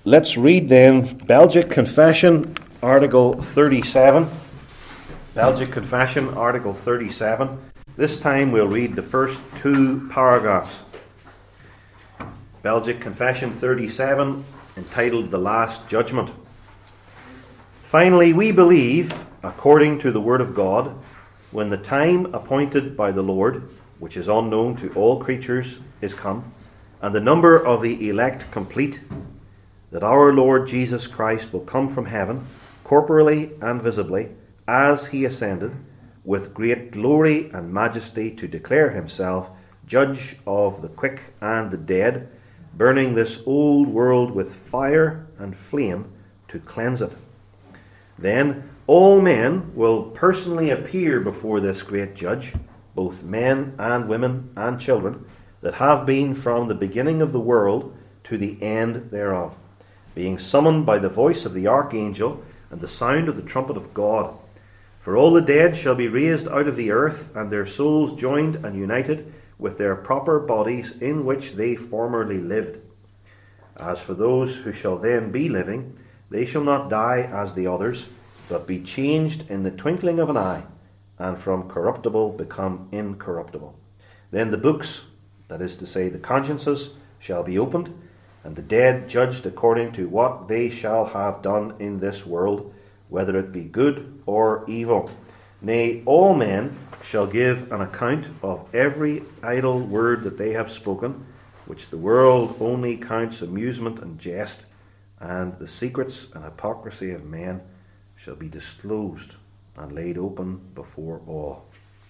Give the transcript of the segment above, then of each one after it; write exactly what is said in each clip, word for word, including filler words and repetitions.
Let's read then Belgic Confession, Article thirty-seven. Belgic Confession, Article thirty-seven. This time we'll read the first two paragraphs. Belgic Confession thirty-seven, entitled The Last Judgment. Finally, we believe, according to the Word of God, when the time appointed by the Lord, which is unknown to all creatures, is come, and the number of the elect complete, that our Lord Jesus Christ will come from heaven, corporally and visibly, as he ascended, with great glory and majesty, to declare himself judge of the quick and the dead, burning this old world with fire and flame to cleanse it. Then all men will personally appear before this great judge, both men and women and children, that have been from the beginning of the world to the end thereof, being summoned by the voice of the archangel and the sound of the trumpet of God. For all the dead shall be raised out of the earth, and their souls joined and united with their proper bodies in which they formerly lived. As for those who shall then be living, they shall not die as the others, but be changed in the twinkling of an eye, and from corruptible become incorruptible. Then the books, that is to say the consciences, shall be opened, and the dead judged according to what they shall have done in this world, whether it be good or evil. Nay, all men shall give an account of every idle word that they have spoken, which the world only counts amusement and jest, and the secrets and hypocrisy of men shall be disclosed and laid open before all.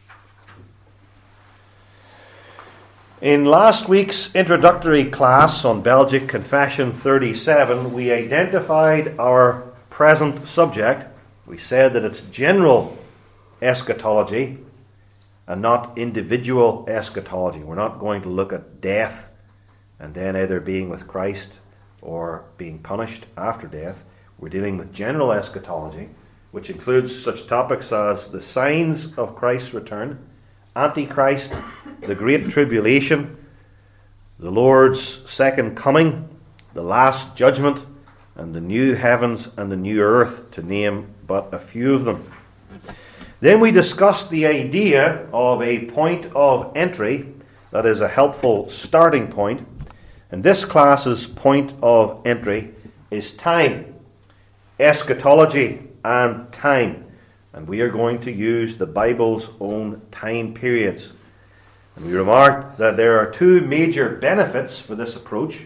In last week's introductory class on Belgic Confession thirty-seven, we identified our present subject. We said that it's general eschatology and not individual eschatology. We're not going to look at death and then either being with Christ or being punished after death. We're dealing with general eschatology, which includes such topics as the signs of Christ's return, Antichrist, the Great Tribulation, the Lord's second coming, the Last Judgment, and the new heavens and the new earth, to name but a few of them. Then we discussed the idea of a point of entry, that is a helpful starting point. And this class's point of entry is time, eschatology and time. And we are going to use the Bible's own time periods. And we remarked that there are two major benefits for this approach.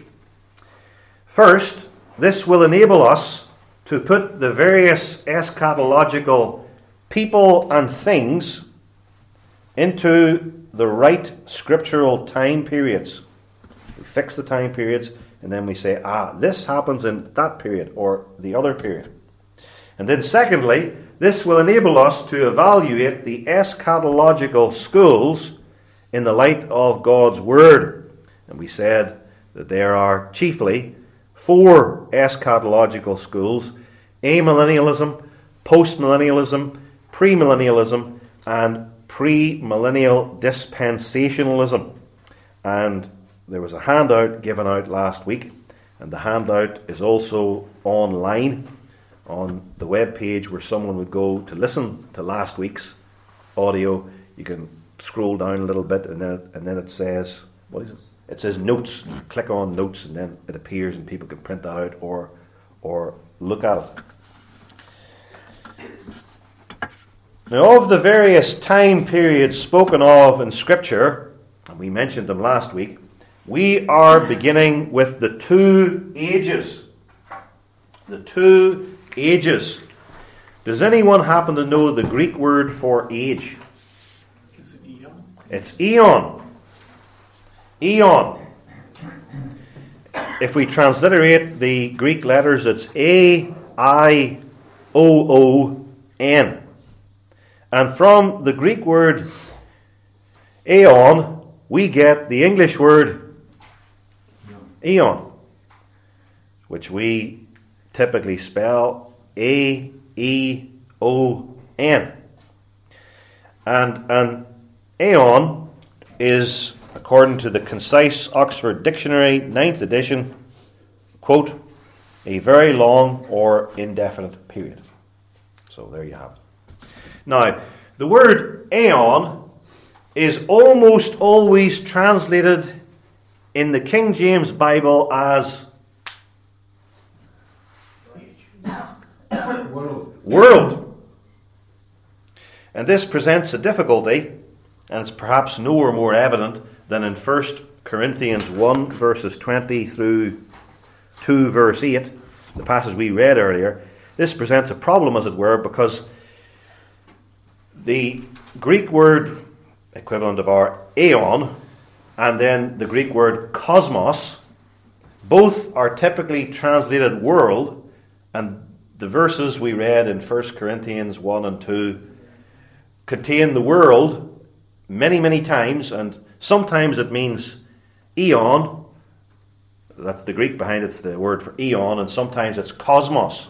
First, this will enable us to put the various eschatological people and things into the right scriptural time periods. We fix the time periods, and then we say, ah, this happens in that period or the other period. And then secondly, this will enable us to evaluate the eschatological schools in the light of God's Word. And we said that there are chiefly four eschatological schools: amillennialism, postmillennialism, premillennialism, and premillennial dispensationalism. And there was a handout given out last week, and the handout is also online on the web page where someone would go to listen to last week's audio. You can scroll down a little bit, and then and then it says, what is it? It says notes. You click on notes, and then it appears, and people can print that out or or look at it. Now, of the various time periods spoken of in Scripture, and we mentioned them last week, we are beginning with the two ages. The two ages. Does anyone happen to know the Greek word for age? Is it eon? It's eon. Eon. If we transliterate the Greek letters, it's A I O O N. And from the Greek word aeon, we get the English word eon, which we typically spell A E O N. And an aeon is, according to the Concise Oxford Dictionary, ninth edition, quote, a very long or indefinite period. So there you have it. Now, the word aeon is almost always translated in the King James Bible as World. world. And this presents a difficulty, and it's perhaps nowhere more evident than in First Corinthians one, verses twenty through two, verse eight, the passage we read earlier. This presents a problem, as it were, because the Greek word equivalent of our aeon and then the Greek word cosmos, both are typically translated world, and the verses we read in First Corinthians one and two contain the world many, many times, and sometimes it means eon. That's the Greek behind it's the word for eon, and sometimes it's cosmos.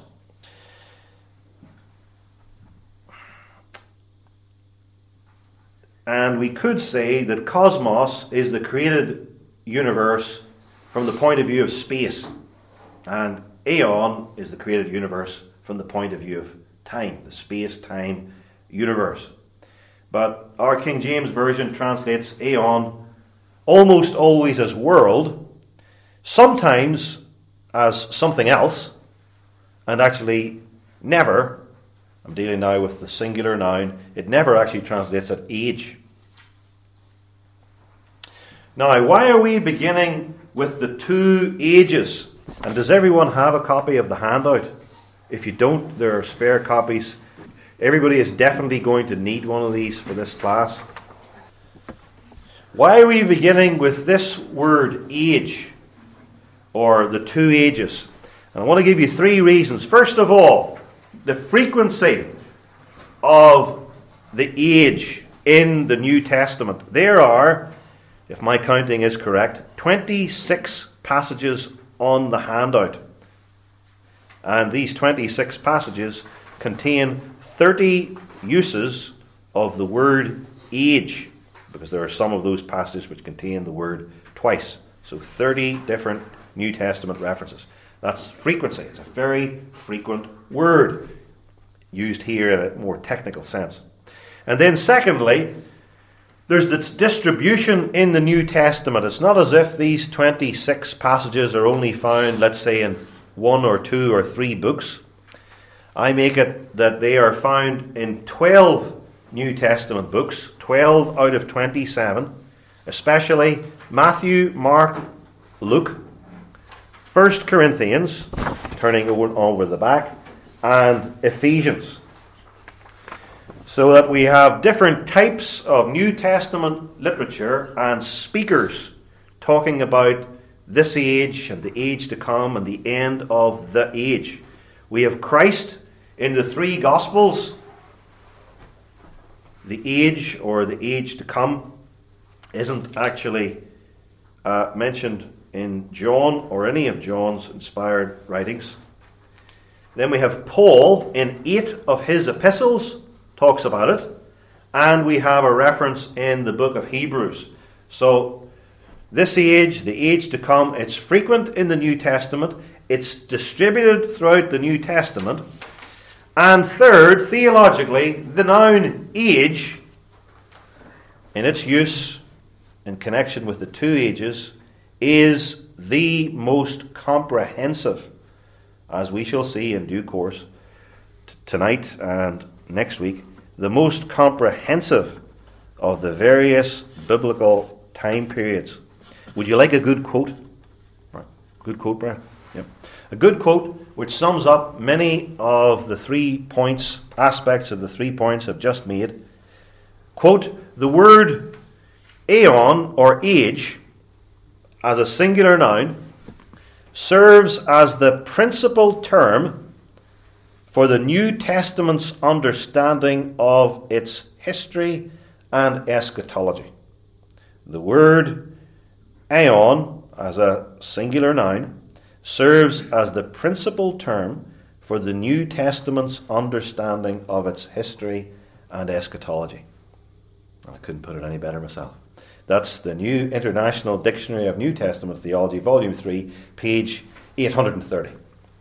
And we could say that cosmos is the created universe from the point of view of space, and aeon is the created universe from the point of view of time, the space-time universe. But our King James Version translates aeon almost always as world, sometimes as something else, and actually never, I'm dealing now with the singular noun, it never actually translates as age. Now, why are we beginning with the two ages? And does everyone have a copy of the handout? If you don't, there are spare copies. Everybody is definitely going to need one of these for this class. Why are we beginning with this word age, or the two ages? And I want to give you three reasons. First of all, the frequency of the age in the New Testament. There are, if my counting is correct, twenty-six passages on the handout. And these twenty-six passages contain thirty uses of the word age, because there are some of those passages which contain the word twice. So thirty different New Testament references. That's frequency. It's a very frequent word used here in a more technical sense. And then secondly, there's its distribution in the New Testament. It's not as if these twenty-six passages are only found, let's say, in one or two or three books. I make it that they are found in twelve New Testament books, twelve out of twenty-seven, especially Matthew, Mark, Luke, First Corinthians, turning over, over the back, and Ephesians. So that we have different types of New Testament literature and speakers talking about this age and the age to come and the end of the age. We have Christ in the three Gospels. The age or the age to come isn't actually uh, mentioned in John or any of John's inspired writings. Then we have Paul in eight of his epistles talks about it, and we have a reference in the book of Hebrews. So this age, the age to come, it's frequent in the New Testament. It's distributed throughout the New Testament. And third, theologically, the noun age, in its use in connection with the two ages, is the most comprehensive, as we shall see in due course t- tonight and next week, the most comprehensive of the various biblical time periods. Would you like a good quote? Right. Good quote, Brad? Yep. A good quote which sums up many of the three points, aspects of the three points I've just made. Quote, the word aeon or age as a singular noun serves as the principal term for the New Testament's understanding of its history and eschatology. The word aeon as a singular noun serves as the principal term for the New Testament's understanding of its history and eschatology. I couldn't put it any better myself. That's the New International Dictionary of New Testament Theology, Volume three, page eight hundred thirty.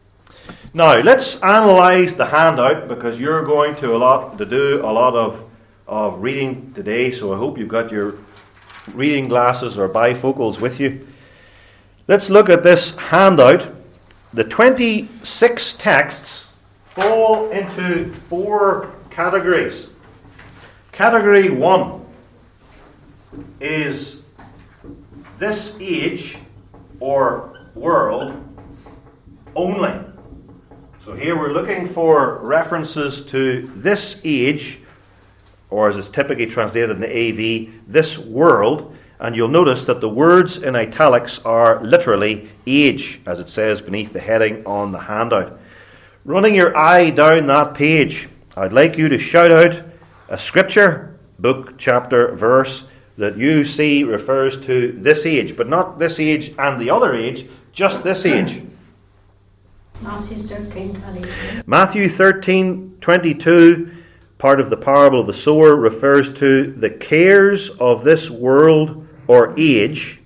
Now, let's analyse the handout, because you're going to a lot to do a lot of, of reading today, so I hope you've got your reading glasses or bifocals with you. Let's look at this handout. The twenty-six texts fall into four categories. Category one is this age or world only. So here we're looking for references to this age, or as it's typically translated in the A V, this world. And you'll notice that the words in italics are literally age, as it says beneath the heading on the handout. Running your eye down that page, I'd like you to shout out a scripture, book, chapter, verse, that you see refers to this age, but not this age and the other age, just this age. Matthew thirteen twenty-two. Matthew thirteen twenty-two, part of the parable of the sower, refers to the cares of this world or age,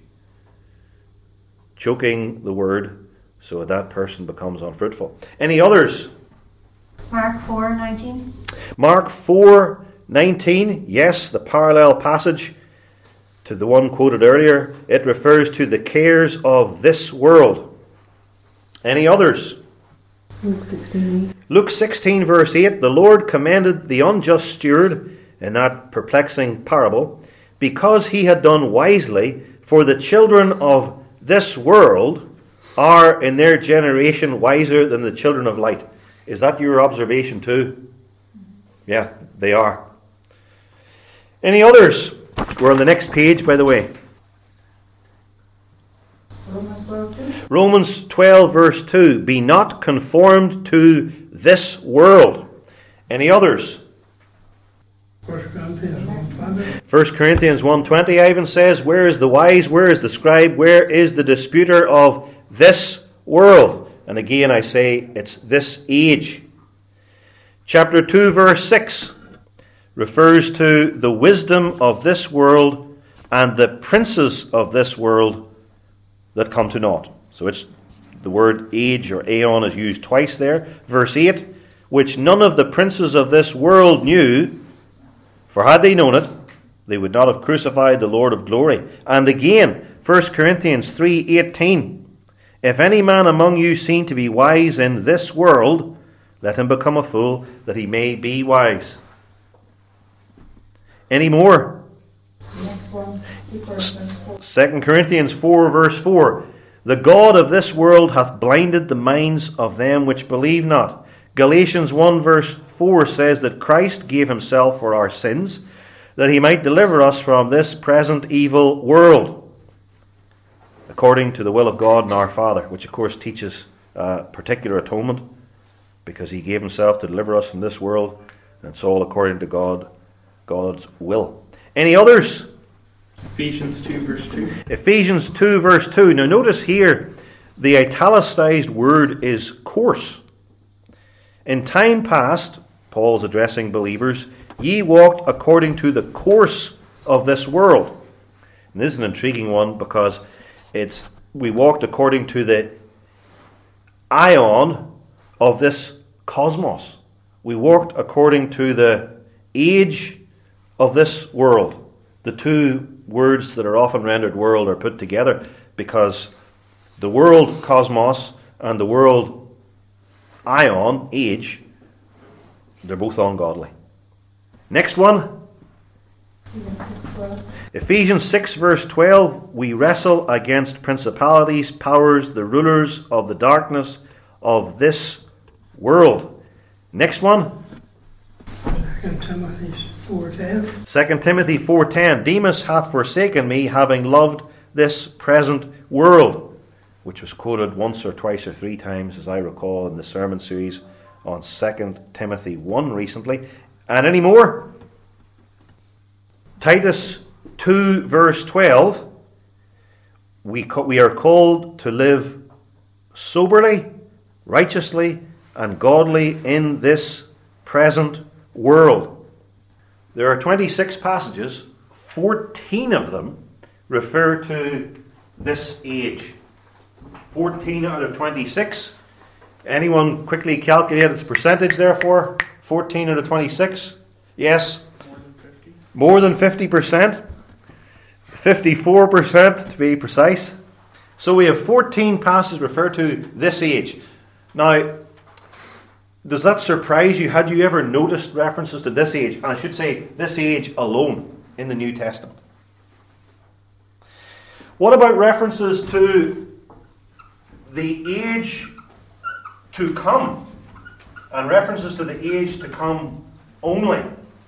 choking the word so that, that person becomes unfruitful. Any others? Mark four nineteen. Mark four nineteen, yes, the parallel passage to the one quoted earlier. It refers to the cares of this world. Any others? Luke sixteen. Luke sixteen verse eight, the Lord commended the unjust steward in that perplexing parable, because he had done wisely, for the children of this world are in their generation wiser than the children of light. Is that your observation too? Yeah, they are. Any others? We're on the next page, by the way. Romans twelve two. Romans twelve verse two, be not conformed to this world. Any others? First Corinthians one twenty. First Corinthians one twenty, Ivan says, where is the wise, where is the scribe, where is the disputer of this world? And again I say, it's this age. Chapter two verse six refers to the wisdom of this world and the princes of this world that come to naught. So it's the word age or aeon is used twice there. Verse eight, which none of the princes of this world knew, for had they known it, they would not have crucified the Lord of glory. And again, First Corinthians three eighteen, if any man among you seem to be wise in this world, let him become a fool, that he may be wise. Any more? Next one. Second Corinthians four verse four, the God of this world hath blinded the minds of them which believe not. Galatians one verse four says that Christ gave himself for our sins, that he might deliver us from this present evil world, according to the will of God and our Father, which of course teaches uh, particular atonement, because he gave himself to deliver us from this world, and it's all according to God, God's will. Any others? Ephesians two verse two. Ephesians two verse two. Now notice here, the italicized word is course. In time past, Paul's addressing believers, ye walked according to the course of this world. And this is an intriguing one, because it's we walked according to the ion of this cosmos. We walked according to the age of this world. The two words that are often rendered world are put together, because the world cosmos and the world ion, age, they're both ungodly. Next one. Ephesians six verse twelve, we wrestle against principalities, powers, the rulers of the darkness of this world. Next one. Second Timothy four ten. Second Timothy four ten, Demas hath forsaken me, having loved this present world, which was quoted once or twice or three times, as I recall, in the sermon series on Second Timothy one recently. And any more? Titus two verse twelve, we, co- we are called to live soberly, righteously, and godly in this present world. There are twenty-six passages, fourteen of them refer to this age. fourteen out of twenty-six Anyone quickly calculate its percentage, therefore? fourteen out of twenty-six? Yes? More than fifty. More than fifty percent? fifty-four percent to be precise. So we have fourteen passages refer to this age. Now, does that surprise you? Had you ever noticed references to this age? And I should say this age alone in the New Testament. What about references to the age to come? And references to the age to come only?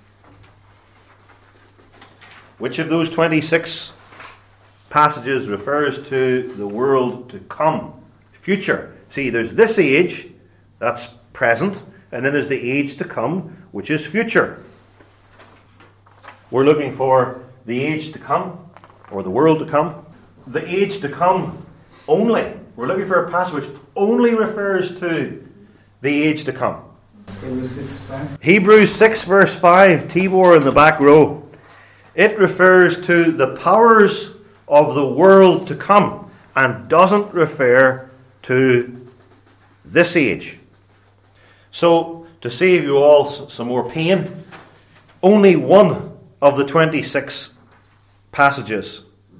Which of those twenty-six passages refers to the world to come? Future. See, there's this age, that's present, and then there's the age to come, which is future. We're looking for the age to come, or the world to come. The age to come only. We're looking for a passage which only refers to the age to come. Hebrews six five. Hebrews six verse five, Tibor in the back row. It refers to the powers of the world to come and doesn't refer to this age. So, to save you all some more pain, only one of the twenty-six passages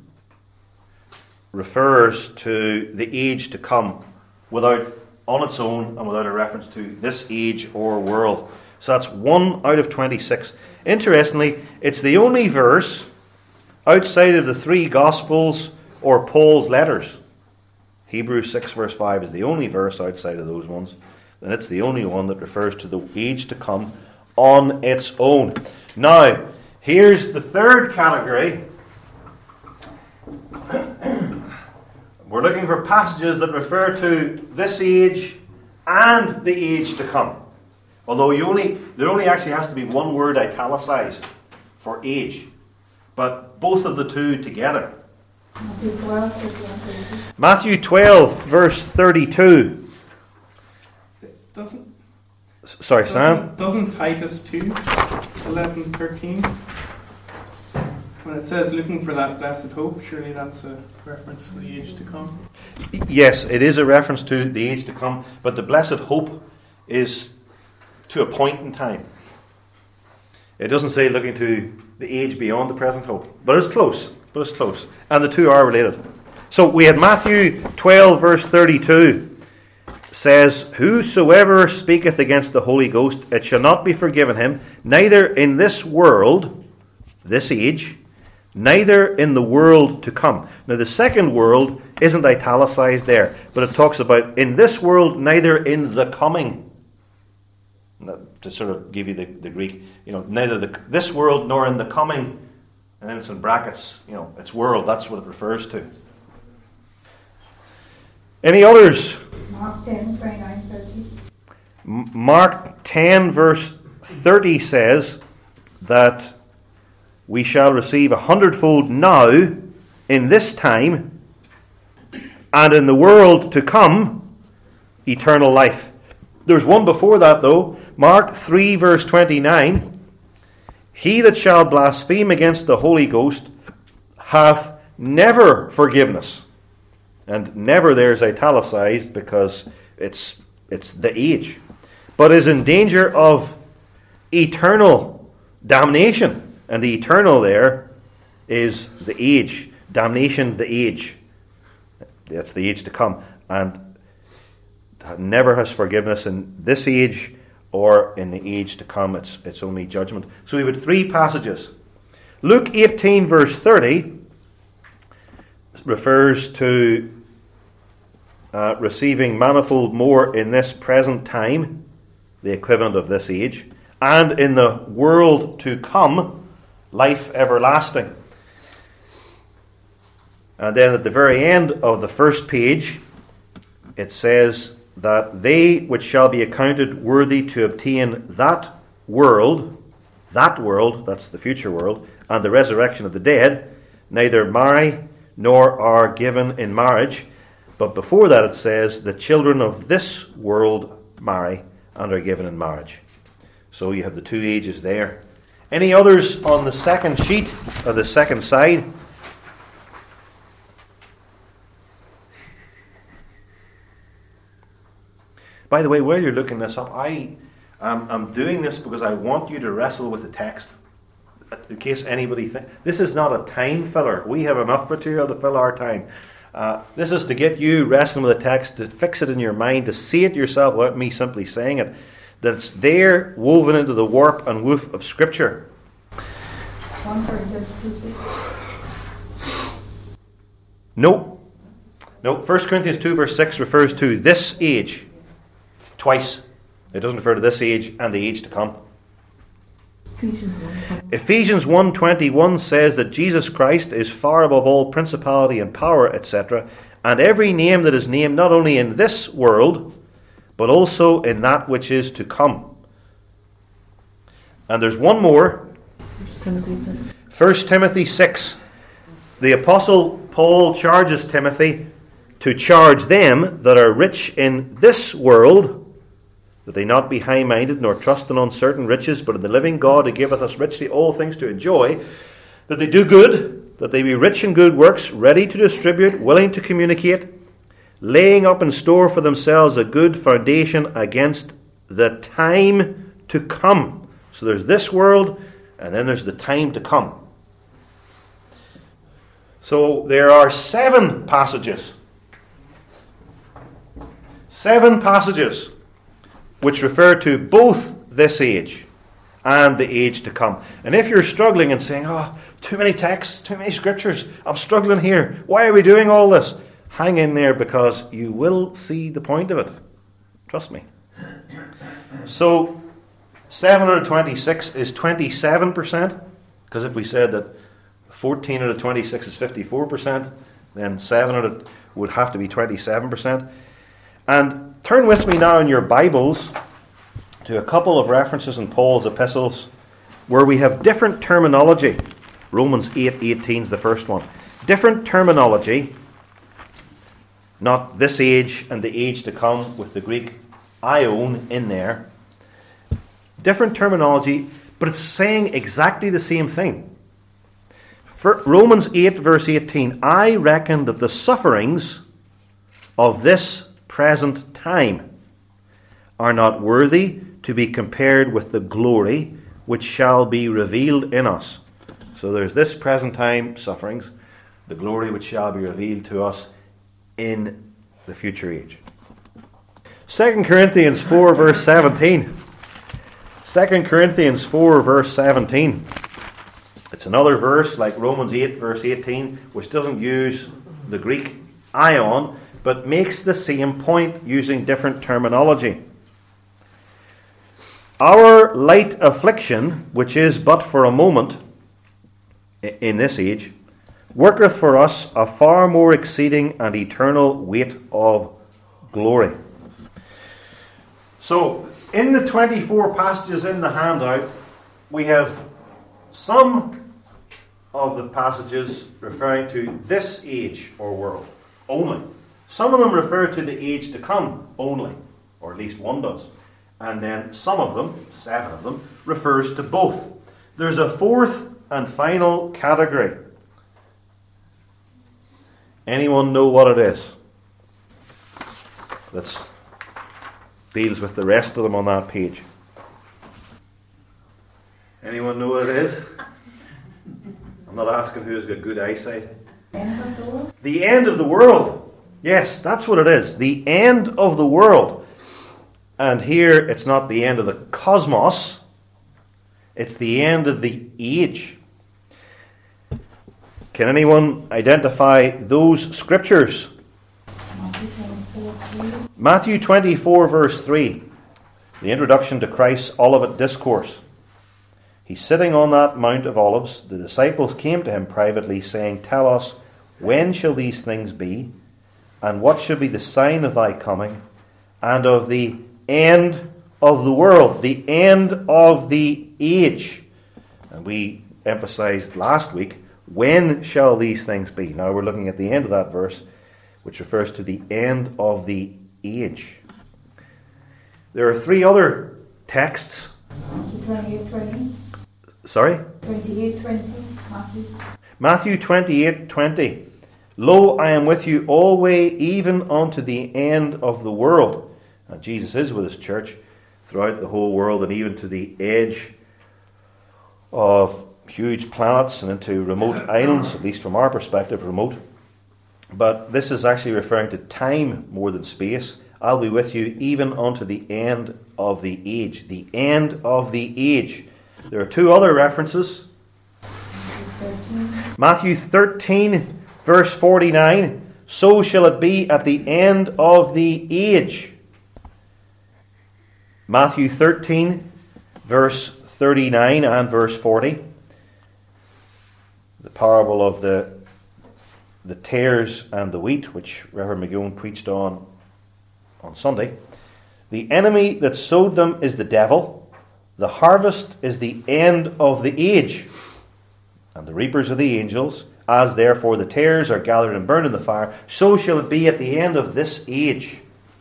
refers to the age to come without, on its own, and without a reference to this age or world. So that's one out of twenty-six. Interestingly, it's the only verse outside of the three Gospels or Paul's letters. Hebrews six verse five is the only verse outside of those ones. And it's the only one that refers to the age to come on its own. Now, here's the third category. We're looking for passages that refer to this age and the age to come. Although you only there only actually has to be one word italicized for age. But both of the two together. Matthew twelve, thirty-one, thirty-two. Matthew twelve, verse thirty-two. Doesn't, S- Sorry, Sam. doesn't, doesn't Titus two, eleven, thirteen, when it says looking for that blessed hope, surely that's a reference to the age to come. Yes, it is a reference to the age to come, but the blessed hope is to a point in time. It doesn't say looking to the age beyond the present hope, but it's close. But it's close, and the two are related. So we had Matthew twelve, verse thirty-two. Says, whosoever speaketh against the Holy Ghost, it shall not be forgiven him, neither in this world, this age, neither in the world to come. Now the second world isn't italicized there, but it talks about in this world, neither in the coming. Now, to sort of give you the, the Greek, you know, neither the, this world nor in the coming, and then it's in brackets, you know, it's world, that's what it refers to. Any others? Mark ten, twenty-nine, thirty. M- Mark ten verse thirty says that we shall receive a hundredfold now in this time, and in the world to come eternal life. There's one before that though. Mark three verse twenty-nine. He that shall blaspheme against the Holy Ghost hath never forgiveness. And never there is italicized because it's it's the age. But is in danger of eternal damnation. And the eternal there is the age. Damnation, the age. That's the age to come. And never has forgiveness in this age or in the age to come. It's, it's only judgment. So we have three passages. Luke eighteen verse thirty refers to uh, receiving manifold more in this present time, the equivalent of this age, and in the world to come, life everlasting. And then at the very end of the first page, it says that they which shall be accounted worthy to obtain that world, that world, that's the future world, and the resurrection of the dead, neither marry nor are given in marriage. But before that it says, the children of this world marry and are given in marriage. So you have the two ages there. Any others on the second sheet, or the second side? By the way, while you're looking this up, I, um, I'm doing this because I want you to wrestle with the text. In case anybody thinks, this is not a time filler. We have enough material to fill our time. Uh, this is to get you wrestling with the text, to fix it in your mind, to see it yourself without me simply saying it. That it's there, woven into the warp and woof of Scripture. One Corinthians two six. No. No. First Corinthians two verse six refers to this age twice. It doesn't refer to this age and the age to come. Ephesians one. Ephesians one twenty-one says that Jesus Christ is far above all principality and power, et cetera, and every name that is named not only in this world, but also in that which is to come. And there's one more. First Timothy six. First Timothy six. The Apostle Paul charges Timothy to charge them that are rich in this world, that they not be high-minded, nor trust in uncertain riches, but in the living God who giveth us richly all things to enjoy, that they do good, that they be rich in good works, ready to distribute, willing to communicate, laying up in store for themselves a good foundation against the time to come. So there's this world, and then there's the time to come. So there are seven passages. Seven passages which refer to both this age and the age to come. And if you're struggling and saying, oh, too many texts, too many scriptures, I'm struggling here, why are we doing all this? Hang in there, because you will see the point of it. Trust me. So, seven out of twenty-six is twenty-seven percent, because if we said that fourteen out of twenty-six is fifty-four percent, then seven out of would have to be twenty-seven percent. And turn with me now in your Bibles to a couple of references in Paul's epistles where we have different terminology. Romans eight eighteen is the first one. Different terminology, not this age and the age to come with the Greek aion in there. Different terminology, but it's saying exactly the same thing. For Romans eight verse eighteen, I reckon that the sufferings of this present time are not worthy to be compared with the glory which shall be revealed in us. So there's this present time sufferings, the glory which shall be revealed to us in the future age. Second Corinthians four verse seventeen. Second Corinthians four verse seventeen. It's another verse like Romans eight verse eighteen, which doesn't use the Greek aion, but makes the same point using different terminology. Our light affliction, which is but for a moment in this age, worketh for us a far more exceeding and eternal weight of glory. So, in the twenty-four passages in the handout, we have some of the passages referring to this age or world only. Some of them refer to the age to come only, or at least one does. And then some of them, seven of them, refers to both. There's a fourth and final category. Anyone know what it is? That deals with the rest of them on that page. Anyone know what it is? I'm not asking who's got good eyesight. End of the world? The end of the world. Yes, that's what it is. The end of the world. And here it's not the end of the cosmos. It's the end of the age. Can anyone identify those scriptures? Matthew twenty-four verse three. The introduction to Christ's Olivet Discourse. He's sitting on that Mount of Olives. The disciples came to him privately, saying, Tell us, when shall these things be? And what shall be the sign of thy coming? And of the end of the world, the end of the age. And we emphasized last week, when shall these things be? Now we're looking at the end of that verse, which refers to the end of the age. There are three other texts. twenty-eight twenty. Sorry? twenty-eight twenty. Matthew. Matthew twenty-eight twenty. Lo, I am with you always, even unto the end of the world. And Jesus is with his church throughout the whole world and even to the edge of huge planets and into remote islands, at least from our perspective, remote. But this is actually referring to time more than space. I'll be with you even unto the end of the age. The end of the age. There are two other references. thirteen. Matthew thirteen, verse forty-nine. So shall it be at the end of the age. Matthew thirteen, verse thirty-nine and verse forty. The parable of the, the tares and the wheat, which Reverend McGowan preached on on Sunday. The enemy that sowed them is the devil. The harvest is the end of the age. And the reapers are the angels. As therefore the tares are gathered and burned in the fire, so shall it be at the end of this age.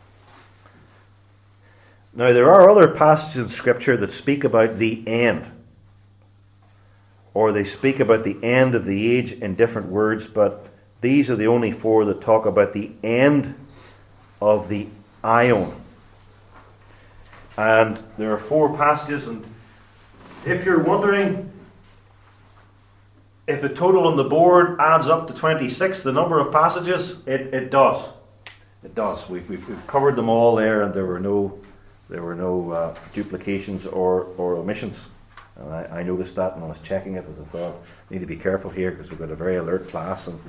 Now, there are other passages in Scripture that speak about the end. Or they speak about the end of the age in different words, but these are the only four that talk about the end of the Aion. And there are four passages, and if you're wondering if the total on the board adds up to twenty-six, the number of passages, it, it does. It does. We've, we've, we've covered them all there, and there were no... There were no uh, duplications or, or omissions. And I, I noticed that when I was checking it, as I thought, I need to be careful here because we've got a very alert class. And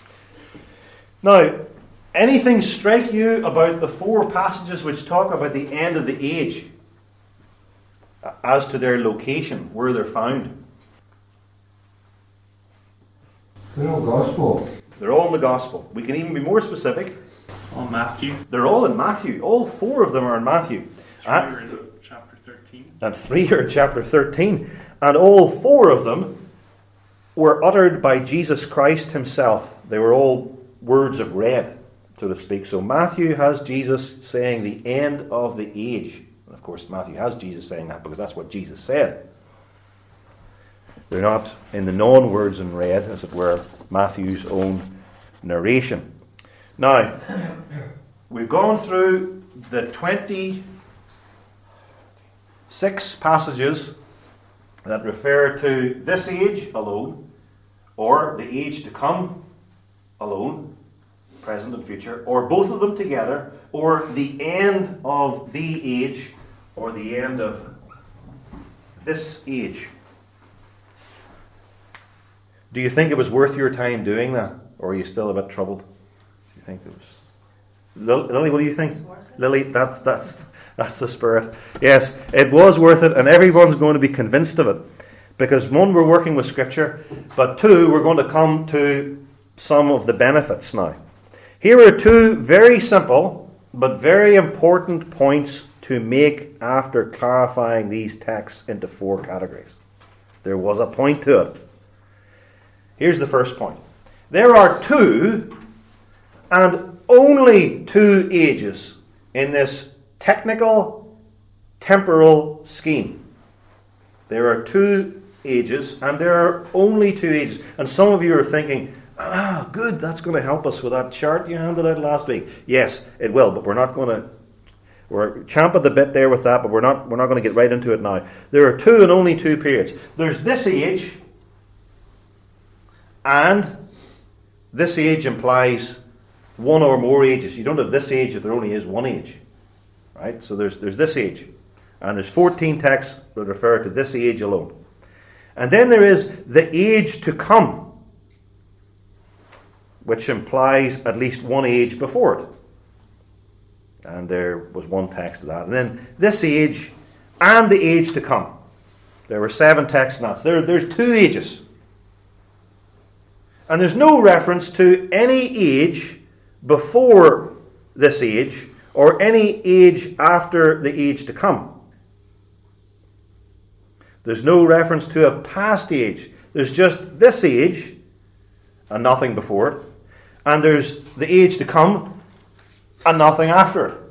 now, anything strike you about the four passages which talk about the end of the age as to their location, where they're found? They're all gospel. They're all in the Gospel. We can even be more specific. On Matthew. They're all in Matthew. All four of them are in Matthew. Three are in chapter thirteen. And three are in chapter thirteen. And all four of them were uttered by Jesus Christ himself. They were all words of red, so to speak. So Matthew has Jesus saying the end of the age. And of course, Matthew has Jesus saying that because that's what Jesus said. They're not in the non-words in red, as it were, Matthew's own narration. Now, we've gone through the twenty-six passages that refer to this age alone, or the age to come alone, present and future, or both of them together, or the end of the age, or the end of this age. Do you think it was worth your time doing that, or are you still a bit troubled? Do you think it was? Lily, what do you think? Lily, that's that's that's the spirit. Yes, it was worth it, and everyone's going to be convinced of it, because one, we're working with Scripture, but two, we're going to come to some of the benefits now. Here are two very simple but very important points to make after clarifying these texts into four categories. There was a point to it. Here's the first point. There are two, and only two ages in this technical, temporal scheme. There are two ages, and there are only two ages. And some of you are thinking, ah, good, that's going to help us with that chart you handed out last week. Yes, it will, but we're not going to, we're champing the bit there with that, but we're not, we're not going to get right into it now. There are two and only two periods. There's this age, and this age implies one or more ages. You don't have this age if there only is one age. Right? So there's there's this age. And there's fourteen texts that refer to this age alone. And then there is the age to come, which implies at least one age before it. And there was one text of that. And then this age and the age to come. There were seven texts on that. So there, there's two ages. And there's no reference to any age before this age or any age after the age to come. There's no reference to a past age. There's just this age and nothing before it. And there's the age to come and nothing after it.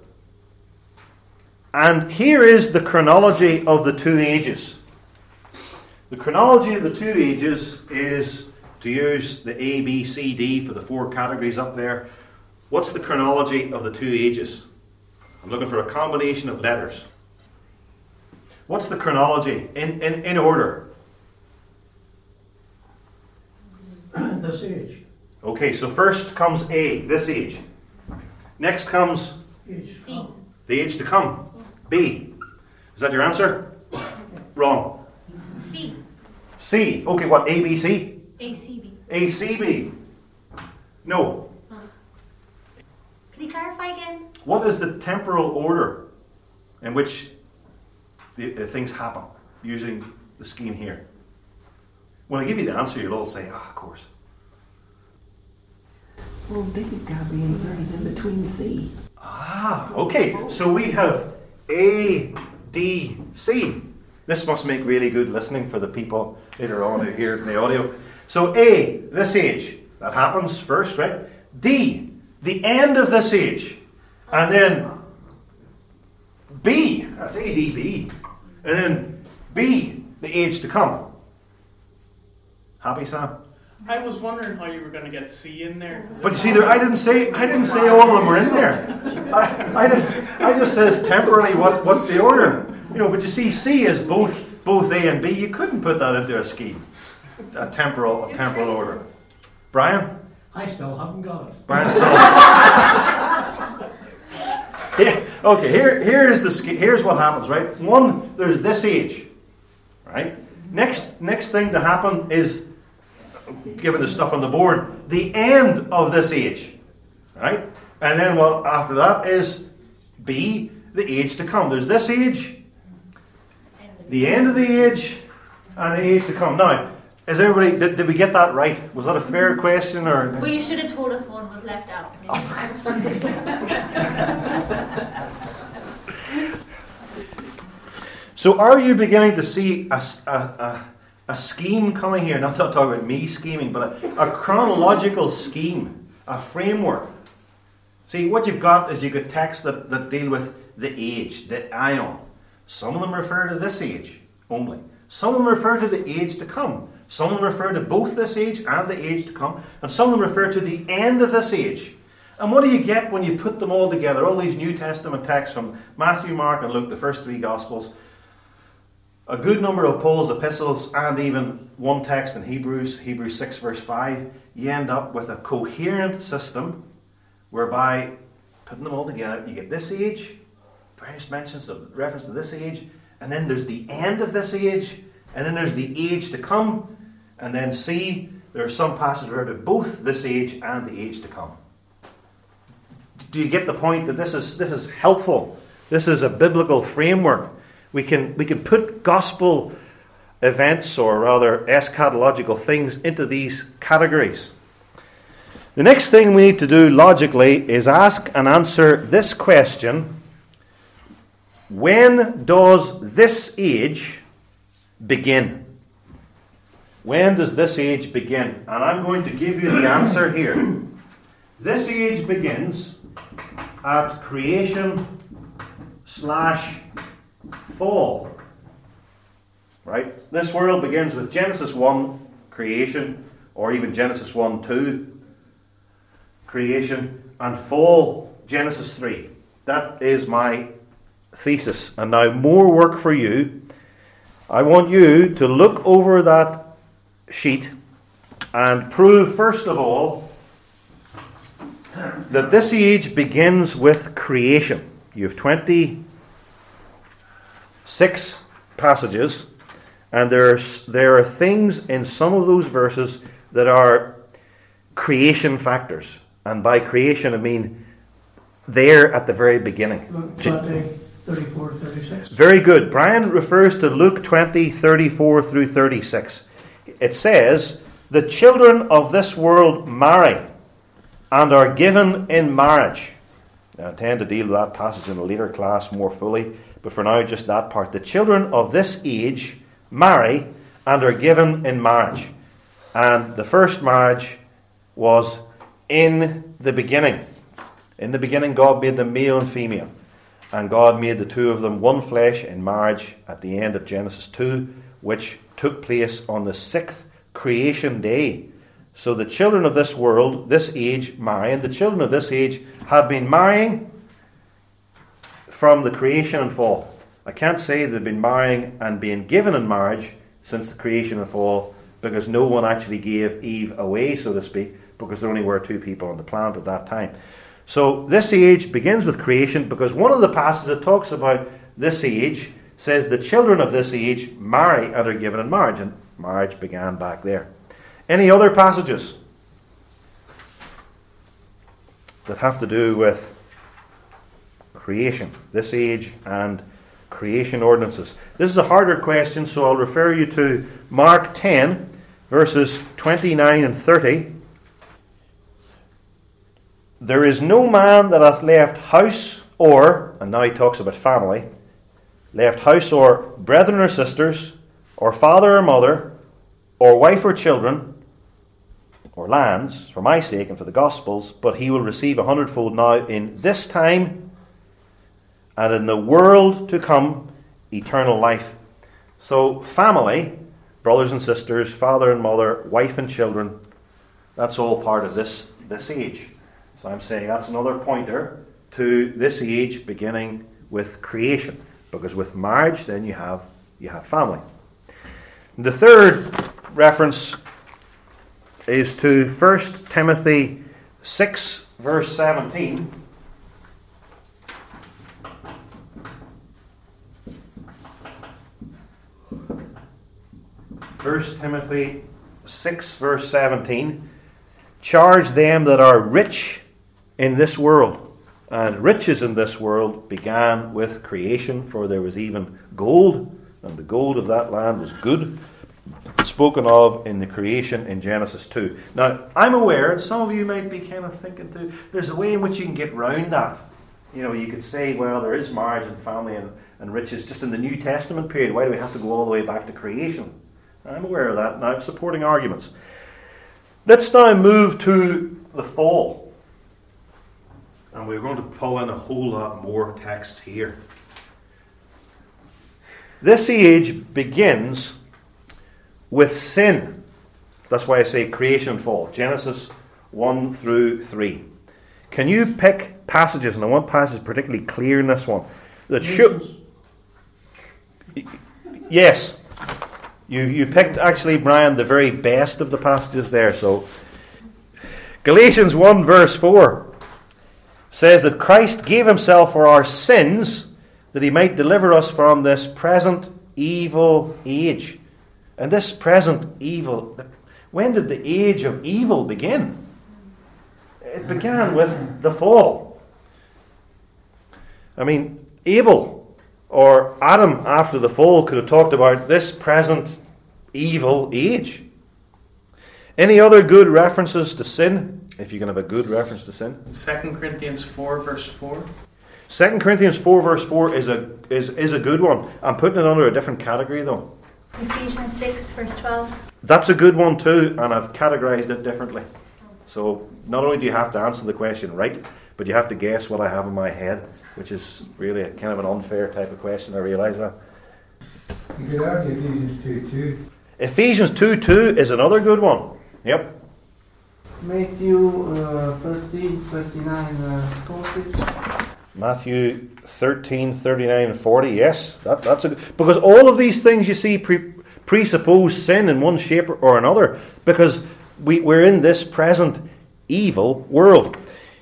And here is the chronology of the two ages. The chronology of the two ages is, to use the A, B, C, D for the four categories up there, what's the chronology of the two ages? I'm looking for a combination of letters. What's the chronology? In, in, in order. This age. Okay, so first comes A, this age. Next comes Age. C. the age to come, B. Is that your answer? Wrong. C. C. Okay, what? A, B, C? A, C, B. A, C, B. No. Oh. Can you clarify again? What is the temporal order in which the, the things happen using the scheme here? When I give you the answer, you'll all say, ah, of course. Well, Dicky's got to be inserted in between C. Ah, okay. So we have A, D, C. This must make really good listening for the people later on who hear it in the audio. So A, this age. That happens first, right? D, the end of this age. And then B, that's A, D, B. And then B, the age to come. Happy, Sam? I was wondering how you were going to get C in there. But you see, there, I didn't say I didn't say all of them were in there. I, I, didn't, I just says temporally what, what's the order, you know. But you see, C is both both A and B. You couldn't put that into a scheme, a temporal a temporal order. Brian, I still haven't got it. Brian still. Yeah, okay, here here's the sch- here's what happens. Right, one, there's this age. Right, next next thing to happen is, given the stuff on the board, the end of this age, right? And then what after that is B, the age to come. There's this age, the end of the age, and the age to come. Now, is everybody? Did, did we get that right? Was that a fair question, or? Well, you should have told us one was left out. So, are you beginning to see a, a, a A scheme coming here? Not talking about me scheming, but a, a chronological scheme, a framework. See, what you've got is you've got texts that, that deal with the age, the ion. Some of them refer to this age only. Some of them refer to the age to come. Some of them refer to both this age and the age to come. And some of them refer to the end of this age. And what do you get when you put them all together? All these New Testament texts from Matthew, Mark, and Luke, the first three Gospels. A good number of Paul's epistles, and even one text in Hebrews, Hebrews six verse five, you end up with a coherent system whereby, putting them all together, you get this age, various mentions of reference to this age, and then there's the end of this age, and then there's the age to come, and then C, there are some passages where to both this age and the age to come. Do you get the point that this is this is helpful? This is a biblical framework. We can we can put gospel events, or rather eschatological things, into these categories. The next thing we need to do logically is ask and answer this question: when does this age begin? When does this age begin? And I'm going to give you the answer here. This age begins at creation slash fall. Right? This world begins with Genesis one, creation, or even Genesis one, two, creation, and fall, Genesis three. That is my thesis. And now, more work for you. I want you to look over that sheet and prove, first of all, that this age begins with creation. You have twenty Six passages, and there's, there are things in some of those verses that are creation factors. And by creation, I mean there at the very beginning. Luke twenty, thirty-four, thirty-six. Very good. Brian refers to Luke twenty, thirty-four through thirty-six. It says, the children of this world marry and are given in marriage. Now, I intend to deal with that passage in a later class more fully. But for now, just that part. The children of this age marry and are given in marriage. And the first marriage was in the beginning. In the beginning, God made them male and female. And God made the two of them one flesh in marriage at the end of Genesis two, which took place on the sixth creation day. So the children of this world, this age, marry. And the children of this age have been marrying from the creation and fall. I can't say they've been marrying and being given in marriage since the creation and fall, because no one actually gave Eve away, so to speak, because there only were two people on the planet at that time. So this age begins with creation, because one of the passages that talks about this age says the children of this age marry and are given in marriage, and marriage began back there. Any other passages that have to do with creation, this age and creation ordinances? This is a harder question, so I'll refer you to Mark ten, verses twenty-nine and thirty. There is no man that hath left house or, and now he talks about family, left house or brethren or sisters, or father or mother, or wife or children, or lands, for my sake and for the gospel's, but he will receive a hundredfold now in this time, and in the world to come, eternal life. So family, brothers and sisters, father and mother, wife and children, that's all part of this, this age. So I'm saying that's another pointer to this age beginning with creation. Because with marriage, then you have you have family. The third reference is to First Timothy six, verse seventeen. First Timothy six, verse seventeen. Charge them that are rich in this world. And riches in this world began with creation, for there was even gold, and the gold of that land was good, spoken of in the creation in Genesis two. Now, I'm aware, and some of you might be kind of thinking too, there's a way in which you can get round that. You know, you could say, well, there is marriage and family and, and riches just in the New Testament period. Why do we have to go all the way back to creation? I'm aware of that, and I have supporting arguments. Let's now move to the fall. And we're going to pull in a whole lot more texts here. This age begins with sin. That's why I say creation and fall. Genesis one through three. Can you pick passages, and I want passages particularly clear in this one, that should... Yes. You, you picked, actually, Brian, the very best of the passages there. So, Galatians one verse four says that Christ gave himself for our sins that he might deliver us from this present evil age. And this present evil, when did the age of evil begin? It began with the fall. I mean, Abel or Adam after the fall could have talked about this present evil age. Any other good references to sin? If you can have a good reference to sin. Second Corinthians four, verse four. Second Corinthians four, verse four is a is, is a good one. I'm putting it under a different category though. Ephesians six, verse twelve. That's a good one too, and I've categorized it differently. So not only do you have to answer the question right, but you have to guess what I have in my head, which is really a, kind of an unfair type of question. I realise that. You could argue Ephesians two two. Ephesians two two is another good one. Yep. Matthew uh, thirteen, thirty-nine, uh, forty. Matthew thirteen, thirty-nine and forty, yes. That, that's a, because all of these things you see pre, presuppose sin in one shape or another, because we, we're in this present evil world.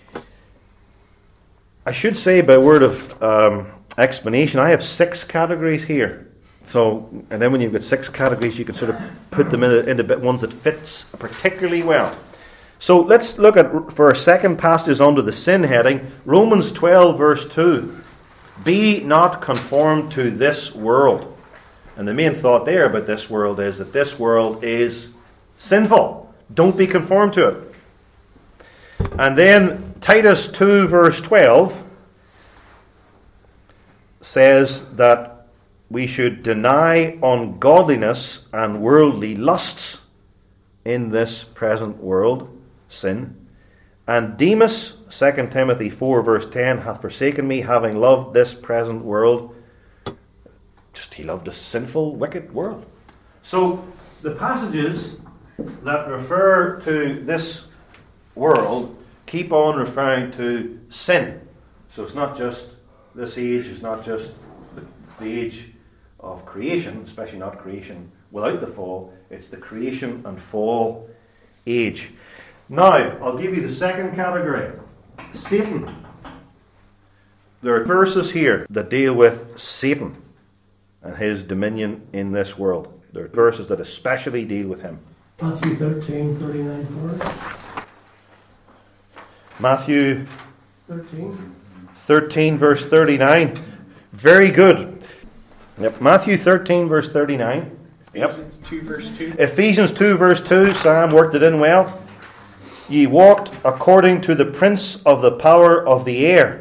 I should say, by word of um, explanation, I have six categories here. So, and then when you've got six categories, you can sort of put them into, into bit ones that fits particularly well. So let's look at, for our second passage under the sin heading, Romans twelve verse two. Be not conformed to this world. And the main thought there about this world is that this world is sinful. Don't be conformed to it. And then Titus two verse twelve says that we should deny ungodliness and worldly lusts in this present world, sin. And Demas, Second Timothy four verse ten, hath forsaken me, having loved this present world. Just he loved a sinful, wicked world. So the passages that refer to this world keep on referring to sin. So it's not just this age is not just the, the age of creation, especially not creation without the fall. It's the creation and fall age. Now, I'll give you the second category. Satan. There are verses here that deal with Satan and his dominion in this world. There are verses that especially deal with him. Matthew thirteen, thirty-nine, forty. Matthew thirteen. thirteen, verse thirty-nine. Very good. Yep. Matthew thirteen, verse thirty-nine. Yep. Ephesians two, verse two. Ephesians two, verse two. Sam worked it in well. Ye walked according to the prince of the power of the air.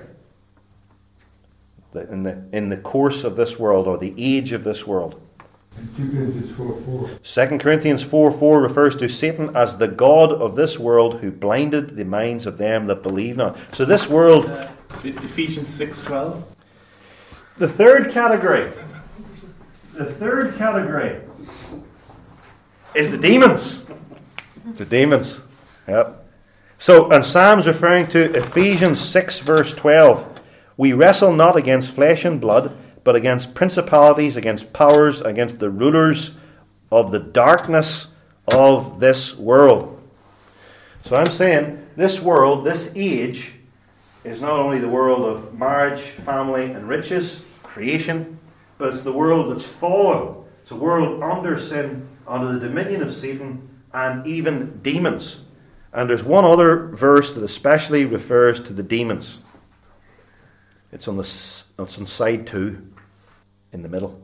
In the, in the course of this world, or the age of this world. two Corinthians four four. Second Corinthians four four refers to Satan as the god of this world, who blinded the minds of them that believe not. So this world... Uh, Ephesians six twelve. The third category. The third category is the demons. The demons. Yep. So, and Sam's referring to Ephesians six verse twelve. We wrestle not against flesh and blood, but against principalities, against powers, against the rulers of the darkness of this world. So I'm saying this world, this age, is not only the world of marriage, family, and riches, creation, but it's the world that's fallen. It's a world under sin, under the dominion of Satan, and even demons. And there's one other verse that especially refers to the demons. It's on the it's on side two, in the middle.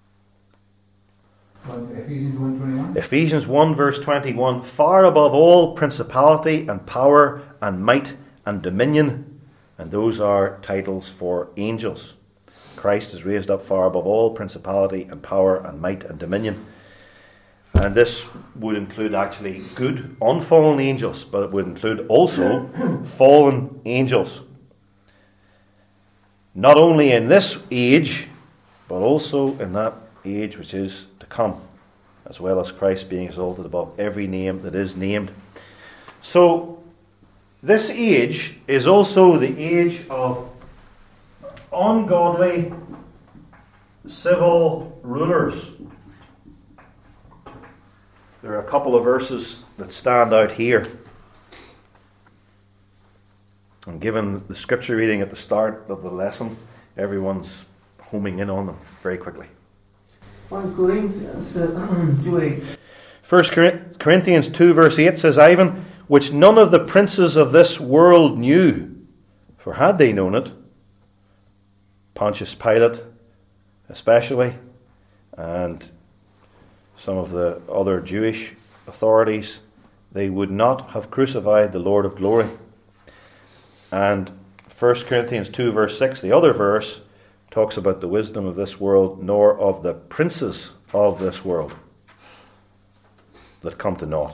Well, Ephesians one twenty-one. Ephesians one verse twenty-one. Far above all principality and power and might and dominion, and those are titles for angels. Christ is raised up far above all principality and power and might and dominion. And this would include actually good, unfallen angels, but it would include also fallen angels. Not only in this age, but also in that age which is to come, as well as Christ being exalted above every name that is named. So, this age is also the age of ungodly civil rulers. There are a couple of verses that stand out here. And given the scripture reading at the start of the lesson, everyone's homing in on them very quickly. First Corinthians uh, two eight. First Corinthians two verse eight says, Ivan, which none of the princes of this world knew, for had they known it, Pontius Pilate especially, and some of the other Jewish authorities, they would not have crucified the Lord of glory. And First Corinthians two verse six, the other verse, talks about the wisdom of this world, nor of the princes of this world that come to naught.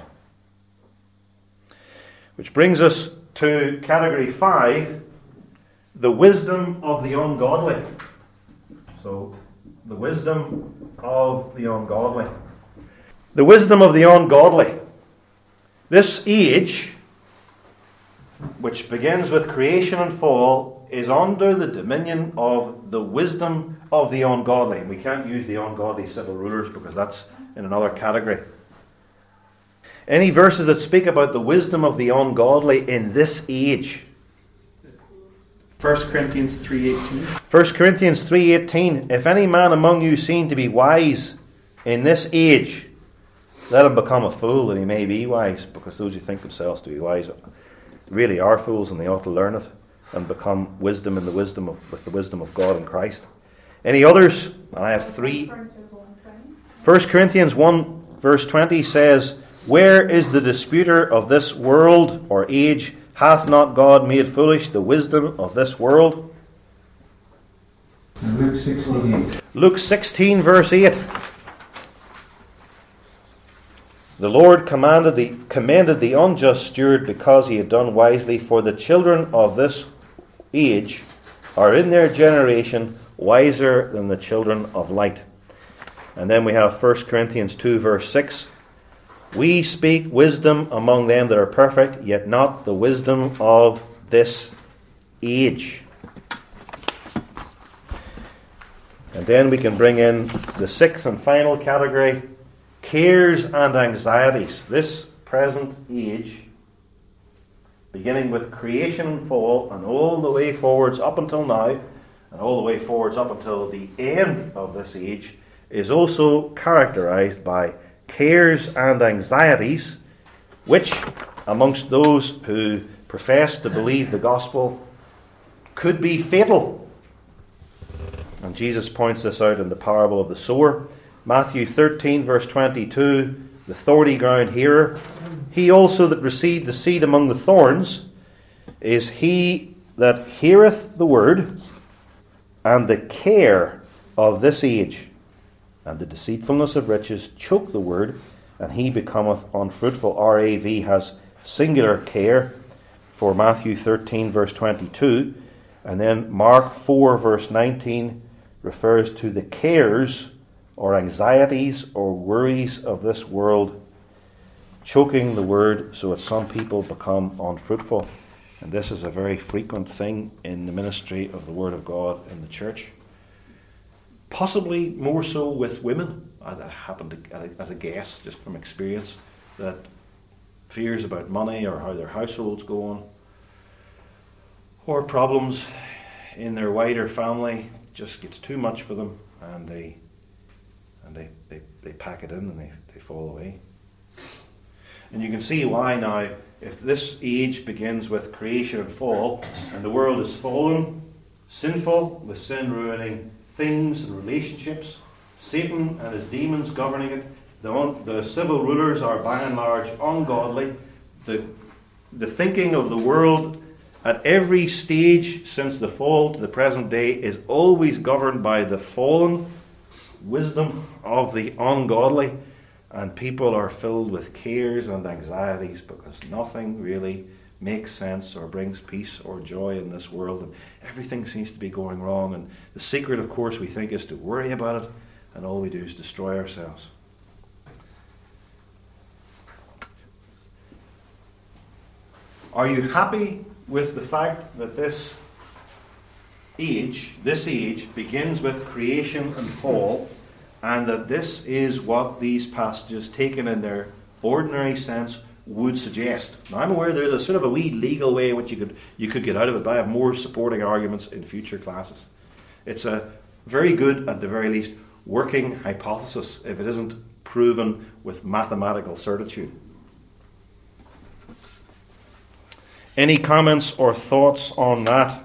Which brings us to category five, the wisdom of the ungodly. So, the wisdom of the ungodly. The wisdom of the ungodly. This age, which begins with creation and fall, is under the dominion of the wisdom of the ungodly. We can't use the ungodly civil rulers because that's in another category. Any verses that speak about the wisdom of the ungodly in this age? First Corinthians three eighteen. First Corinthians three eighteen. If any man among you seem to be wise in this age, let him become a fool that he may be wise, because those who think themselves to be wise really are fools, and they ought to learn it and become wisdom in the wisdom of with the wisdom of God in Christ. Any others? And I have three. First Corinthians one verse twenty says, where is the disputer of this world or age? Hath not God made foolish the wisdom of this world? And Luke sixteen eight. Luke sixteen verse eight. The Lord commanded the, commended the unjust steward because he had done wisely, for the children of this age are in their generation wiser than the children of light. And then we have First Corinthians two verse six. We speak wisdom among them that are perfect, yet not the wisdom of this age. And then we can bring in the sixth and final category, cares and anxieties. This present age, beginning with creation and fall, and all the way forwards up until now, and all the way forwards up until the end of this age, is also characterized by cares and anxieties, which, amongst those who profess to believe the gospel, could be fatal. And Jesus points this out in the parable of the sower. Matthew thirteen, verse twenty-two, the thorny ground hearer. He also that received the seed among the thorns is he that heareth the word, and the care of this age and the deceitfulness of riches choke the word, and he becometh unfruitful. R A V has singular care for Matthew thirteen, verse twenty-two. And then Mark four, verse nineteen refers to the cares or anxieties or worries of this world choking the word, so that some people become unfruitful. And this is a very frequent thing in the ministry of the Word of God in the church. Possibly more so with women. I happened to, as a guess, just from experience, that fears about money or how their households go on, or problems in their wider family just gets too much for them, and they and they, they, they pack it in and they, they fall away. And you can see why now, if this age begins with creation and fall, and the world is fallen, sinful, with sin ruining things and relationships, Satan and his demons governing it, the, the civil rulers are by and large ungodly, the, the thinking of the world at every stage since the fall to the present day is always governed by the fallen wisdom of the ungodly, and people are filled with cares and anxieties because nothing really makes sense or brings peace or joy in this world, and everything seems to be going wrong. And the secret, of course, we think is to worry about it, and all we do is destroy ourselves. Are you happy with the fact that this age, this age begins with creation and fall, and that this is what these passages, taken in their ordinary sense, would suggest? Now, I'm aware there's a sort of a wee legal way in which you could you could get out of it, but I have more supporting arguments in future classes. It's a very good, at the very least, working hypothesis if it isn't proven with mathematical certitude. Any comments or thoughts on that?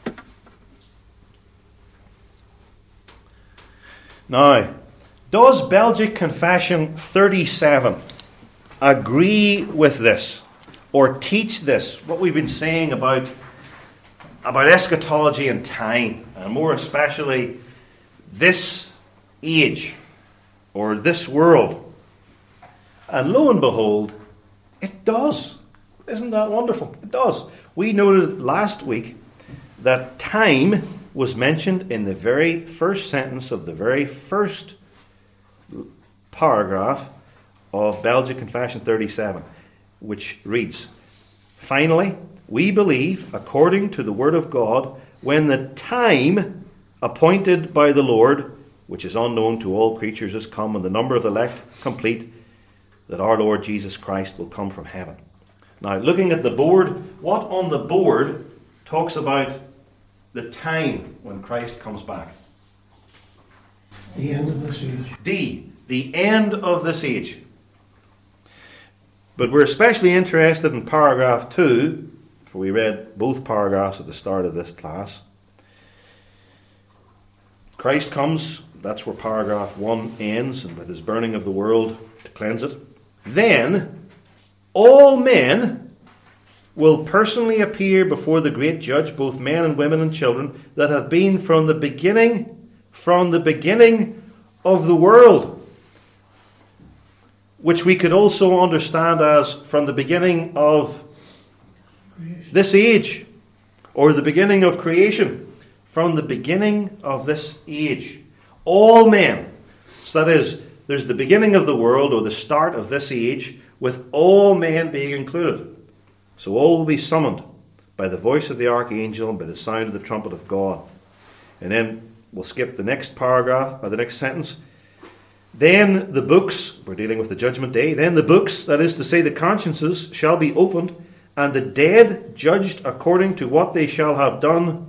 Now, does Belgic Confession thirty-seven agree with this, or teach this, what we've been saying about, about eschatology and time, and more especially this age, or this world? And lo and behold, it does. Isn't that wonderful? It does. We noted last week that time was mentioned in the very first sentence of the very first paragraph of Belgic Confession thirty-seven, which reads, "Finally, we believe, according to the Word of God, when the time appointed by the Lord, which is unknown to all creatures, is come, and the number of the elect complete, that our Lord Jesus Christ will come from heaven." Now, looking at the board, what on the board talks about the time when Christ comes back? The end of this age. D, the end of this age. But we're especially interested in paragraph two, for we read both paragraphs at the start of this class. Christ comes, that's where paragraph one ends, and with his burning of the world to cleanse it. Then all men will personally appear before the great judge, both men and women and children, that have been from the beginning, from the beginning of the world, which we could also understand as from the beginning of this age, or the beginning of creation, from the beginning of this age. All men. So that is, there's the beginning of the world, or the start of this age, with all men being included. So all will be summoned by the voice of the archangel and by the sound of the trumpet of God. And then we'll skip the next paragraph, or the next sentence. Then the books, we're dealing with the judgment day, then the books, that is to say the consciences, shall be opened, and the dead judged according to what they shall have done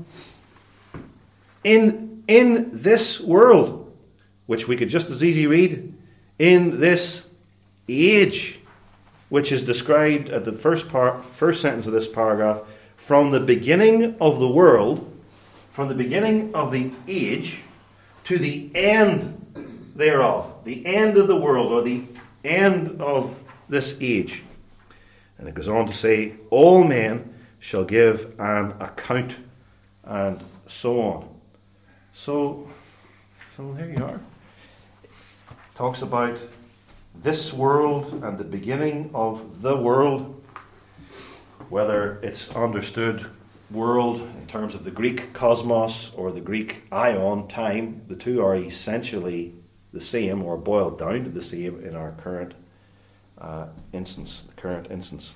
in, in this world, which we could just as easily read, in this age, which is described at the first part, first sentence of this paragraph, from the beginning of the world, from the beginning of the age to the end thereof, the end of the world, or the end of this age. And it goes on to say, all men shall give an account, and so on. So, so there you are. Talks about this world and the beginning of the world, whether it's understood world in terms of the Greek cosmos or the Greek ion, time. The two are essentially the same, or boiled down to the same in our current uh, instance, the current instance.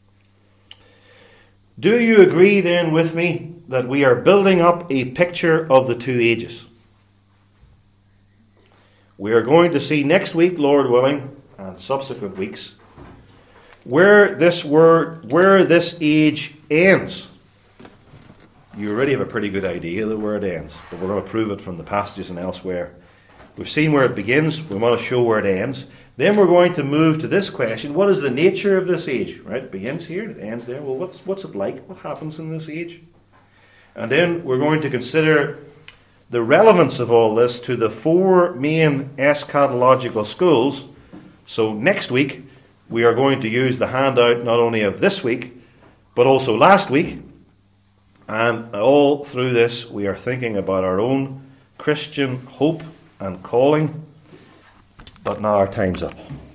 Do you agree then with me that we are building up a picture of the two ages? We are going to see next week, Lord willing, and subsequent weeks, where this word, where this age ends. You already have a pretty good idea of where it ends, but we're going to prove it from the passages and elsewhere. We've seen where it begins. We want to show where it ends. Then we're going to move to this question: what is the nature of this age? Right, it begins here, it ends there. Well, what's what's it like? What happens in this age? And then we're going to consider the relevance of all this to the four main eschatological schools. So next week we are going to use the handout not only of this week, but also last week. And all through this we are thinking about our own Christian hope and calling. But now our time's up.